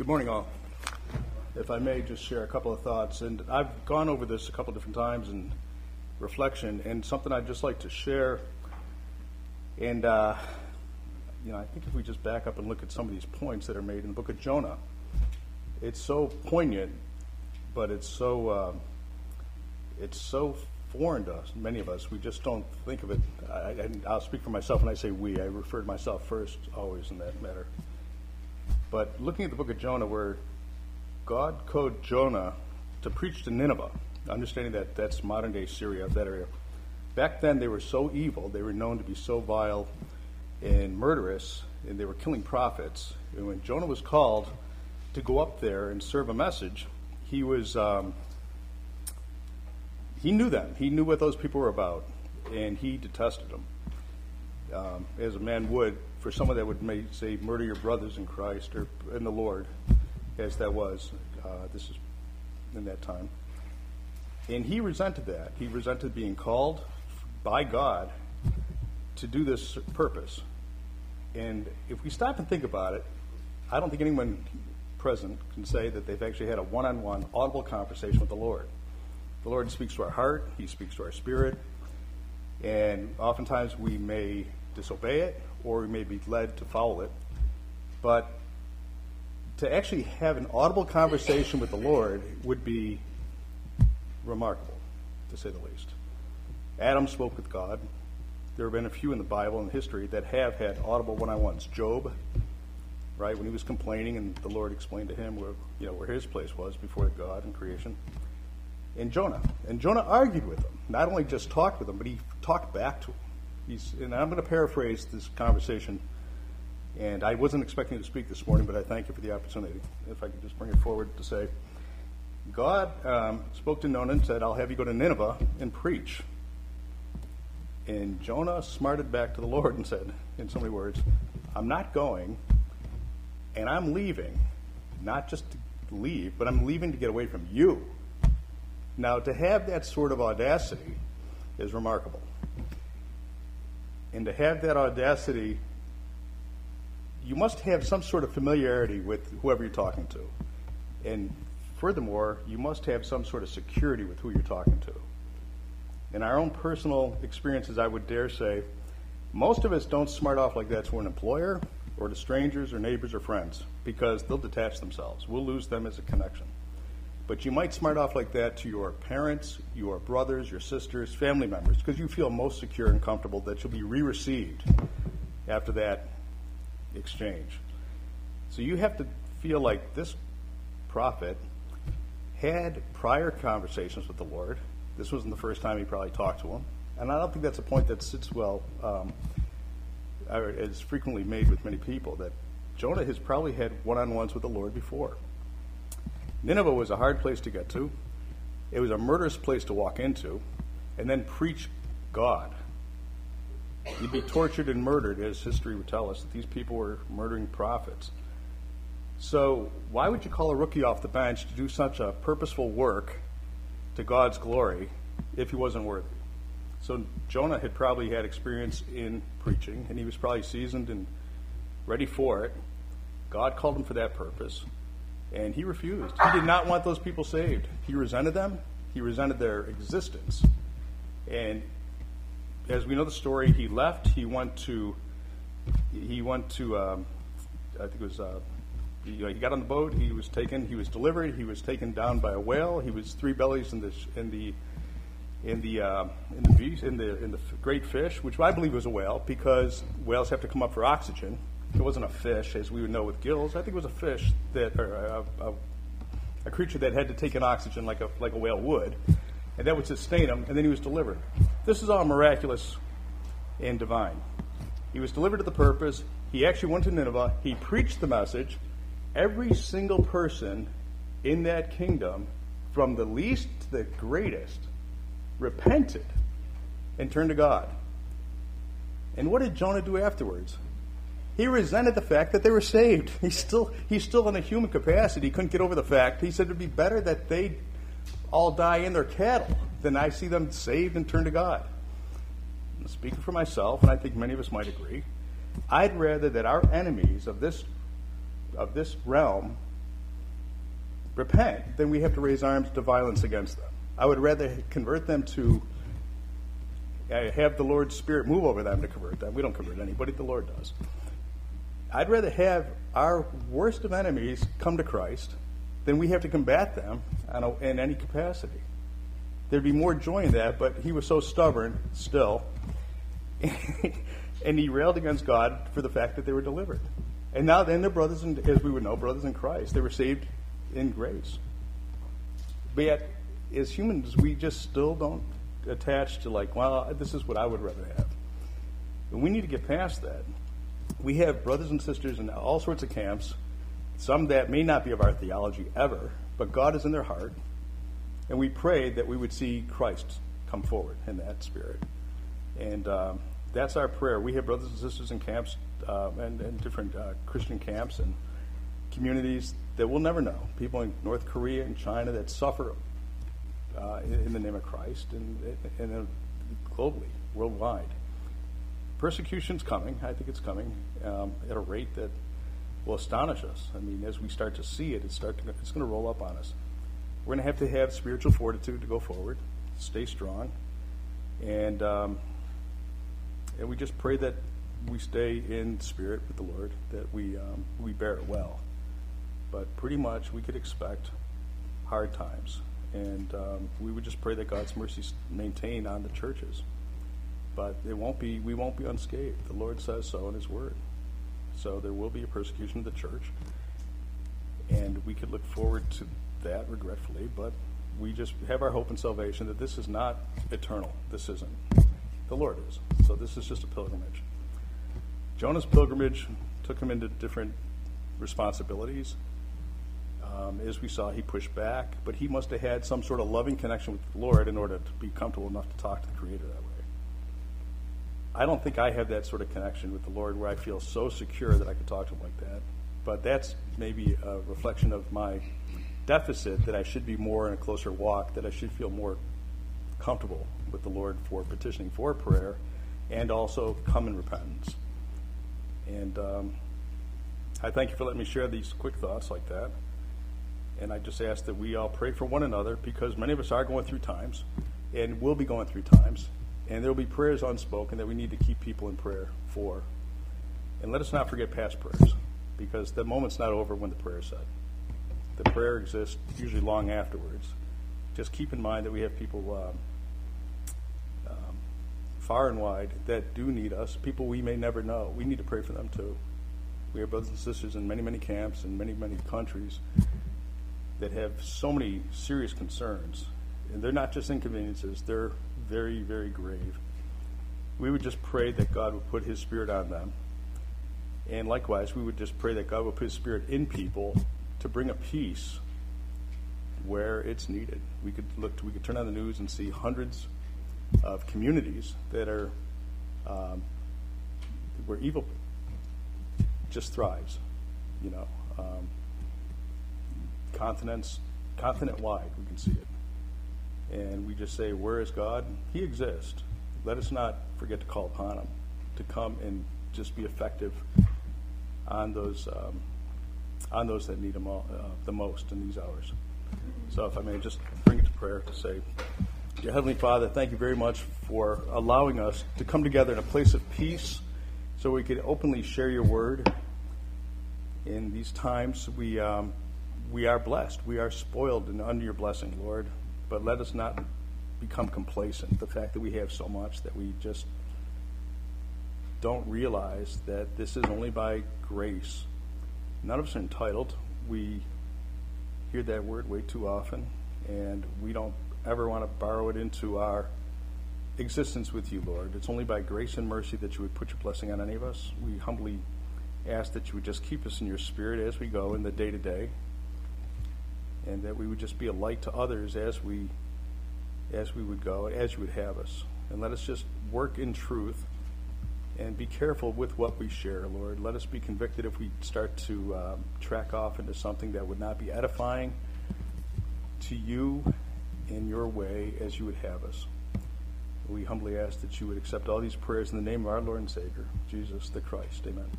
Good morning, all. If I may just share a couple of thoughts, and I've gone over this a couple different times in reflection, and something I'd just like to share. And I think if we just back up and look at some of these points that are made in the book of Jonah, it's so poignant, but it's so foreign to us. Many of us, we just don't think of it. I'll speak for myself when I say we. I refer to myself first, always in that matter. But looking at the book of Jonah, where God called Jonah to preach to Nineveh, understanding that that's modern-day Syria, that area. Back then, they were so evil, they were known to be so vile and murderous, and they were killing prophets. And when Jonah was called to go up there and serve a message, he was he knew them. He knew what those people were about, and he detested them, as a man would for someone that would say, murder your brothers in Christ or in the Lord, as that was. This is in that time. And he resented that. He resented being called by God to do this purpose. And if we stop and think about it, I don't think anyone present can say that they've actually had a one-on-one audible conversation with the Lord. The Lord speaks to our heart. He speaks to our spirit. And oftentimes we may disobey it, or we may be led to follow it. But to actually have an audible conversation with the Lord would be remarkable, to say the least. Adam spoke with God. There have been a few in the Bible and history that have had audible one-on-ones. Job, right, when he was complaining, and the Lord explained to him where his place was before God in creation. And Jonah argued with him. Not only just talked with him, but he talked back to him. And I'm going to paraphrase this conversation. And I wasn't expecting to speak this morning, but I thank you for the opportunity. If I could just bring it forward to say, God spoke to Jonah and said, I'll have you go to Nineveh and preach. And Jonah smarted back to the Lord and said, in so many words, I'm not going, and I'm leaving. Not just to leave, but I'm leaving to get away from you. Now, to have that sort of audacity is remarkable. And to have that audacity, you must have some sort of familiarity with whoever you're talking to. And furthermore, you must have some sort of security with who you're talking to. In our own personal experiences, I would dare say, most of us don't smart off like that to an employer or to strangers or neighbors or friends, because they'll detach themselves. We'll lose them as a connection. But you might smart off like that to your parents, your brothers, your sisters, family members, because you feel most secure and comfortable that you'll be re-received after that exchange. So you have to feel like this prophet had prior conversations with the Lord. This wasn't the first time he probably talked to him. And I don't think that's a point that sits well, or is frequently made with many people, that Jonah has probably had one-on-ones with the Lord before. Nineveh was a hard place to get to. It was a murderous place to walk into and then preach God. You'd be tortured and murdered, as history would tell us, that these people were murdering prophets. So why would you call a rookie off the bench to do such a purposeful work to God's glory if he wasn't worthy? So Jonah had probably had experience in preaching, and he was probably seasoned and ready for it. God called him for that purpose, and he refused. He did not want those people saved. He resented them. He resented their existence. And as we know the story, he left. He went to I think it was, he got on the boat. He was delivered. He was taken down by a whale. He was three bellies in the great fish, which I believe was a whale, because whales have to come up for oxygen. It wasn't a fish, as we would know with gills. I think it was a fish or a creature that had to take in oxygen like a whale would, and that would sustain him. And then he was delivered. This is all miraculous and divine. He was delivered to the purpose. He actually went to Nineveh. He preached the message. Every single person in that kingdom, from the least to the greatest, repented and turned to God. And what did Jonah do afterwards? He resented the fact that they were saved. He's still in a human capacity. He couldn't get over the fact. He said it would be better that they all die in their cattle than I see them saved and turn to God. I'm speaking for myself, and I think many of us might agree. I'd rather that our enemies of this realm repent, then we have to raise arms to violence against them. I would rather convert them to have the Lord's Spirit move over them to convert them. We don't convert anybody, the Lord does. I'd rather have our worst of enemies come to Christ than we have to combat them in any capacity. There'd be more joy in that, but he was so stubborn still, and he railed against God for the fact that they were delivered. And now then they're brothers, as we would know, brothers in Christ. They were saved in grace. But yet, as humans, we just still don't attach to well, this is what I would rather have. And we need to get past that. We have brothers and sisters in all sorts of camps, some that may not be of our theology ever, but God is in their heart. And we pray that we would see Christ come forward in that spirit. And that's our prayer. We have brothers and sisters in camps and different Christian camps and communities that we'll never know. People in North Korea and China that suffer in the name of Christ and globally, worldwide. Persecution's coming. I think it's coming at a rate that will astonish us. I mean, as we start to see it, it's going to roll up on us. We're going to have spiritual fortitude to go forward, stay strong, and we just pray that we stay in spirit with the Lord, that we bear it well. But pretty much we could expect hard times, and we would just pray that God's mercy maintain on the churches. But we won't be unscathed. The Lord says so in His Word. So there will be a persecution of the church, and we could look forward to that regretfully, but we just have our hope and salvation that this is not eternal. This isn't. The Lord is. So this is just a pilgrimage. Jonah's pilgrimage took him into different responsibilities. As we saw, he pushed back, but he must have had some sort of loving connection with the Lord in order to be comfortable enough to talk to the Creator that way. I don't think I have that sort of connection with the Lord where I feel so secure that I could talk to Him like that. But that's maybe a reflection of my deficit, that I should be more in a closer walk, that I should feel more comfortable with the Lord for petitioning for prayer and also come in repentance. And I thank you for letting me share these quick thoughts like that. And I just ask that we all pray for one another, because many of us are going through times and will be going through times. And there will be prayers unspoken that we need to keep people in prayer for. And let us not forget past prayers, because the moment's not over when the prayer is said. The prayer exists usually long afterwards. Just keep in mind that we have people far and wide that do need us, people we may never know. We need to pray for them too. We have brothers and sisters in many, many camps in many, many countries that have so many serious concerns. And they're not just inconveniences, they're very, very grave. We would just pray that God would put His Spirit on them. And likewise, we would just pray that God would put His Spirit in people to bring a peace where it's needed. We could turn on the news and see hundreds of communities that are where evil just thrives. Continent-wide, we can see it. And we just say, where is God? He exists. Let us not forget to call upon Him to come and just be effective on those that need Him the most in these hours. So if I may just bring it to prayer to say, Dear Heavenly Father, thank you very much for allowing us to come together in a place of peace so we could openly share your word. In these times, we are blessed. We are spoiled and under your blessing, Lord. But let us not become complacent. The fact that we have so much that we just don't realize that this is only by grace. None of us are entitled. We hear that word way too often, and we don't ever want to borrow it into our existence with you, Lord. It's only by grace and mercy that you would put your blessing on any of us. We humbly ask that you would just keep us in your spirit as we go in the day-to-day, and that we would just be a light to others as we would go, as you would have us. And let us just work in truth and be careful with what we share, Lord. Let us be convicted if we start to track off into something that would not be edifying to you in your way as you would have us. We humbly ask that you would accept all these prayers in the name of our Lord and Savior, Jesus the Christ. Amen.